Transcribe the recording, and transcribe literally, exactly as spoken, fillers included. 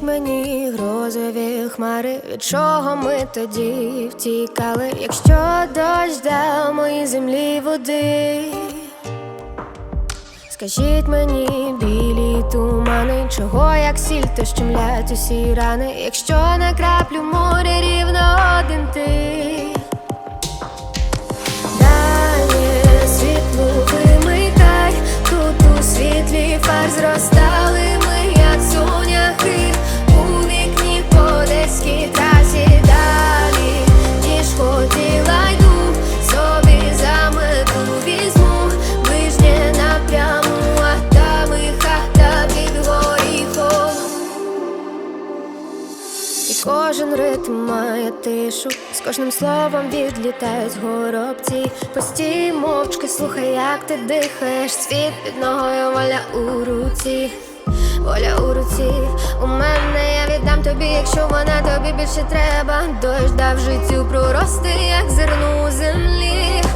Скажіть мені, грозові хмари, від чого ми тоді втікали? Якщо дощ дав моїй землі води, скажіть мені, білі тумани, чого як сіль, то щемлять усі рани, якщо на краплю моря рівно один ти. Далі світло вимикай, тут у світлі фар зростали ми, як соняхи, у вікні по одеській трасі. Далі, ніж хотіла, йду, собі за мету візьму, ближнє напряму, а там і хата під горіхом. І кожен ритм має тишу, з кожним словом відлітають горобці. Постій мовчки, слухай, як ти дихаєш, світ під ногою, воля у руці, воля у руці. У мене я віддам тобі, якщо вона тобі більше треба. Дощ дав життю прорости, як зерно у землі.